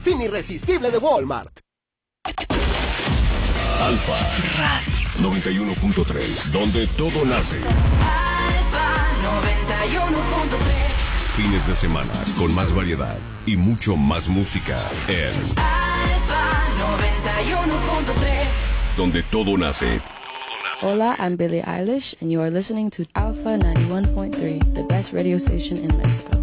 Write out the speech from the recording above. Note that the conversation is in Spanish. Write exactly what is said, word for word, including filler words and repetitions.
fin irresistible de Walmart. Alfa Radio noventa y uno punto tres, donde todo nace. Alfa noventa y uno punto tres. Fines de semana con más variedad y mucho más música en Alfa noventa y uno punto tres, donde todo nace. Hola, I'm Billie Eilish, and you are listening to Alpha ninety-one point three, the best radio station in Mexico.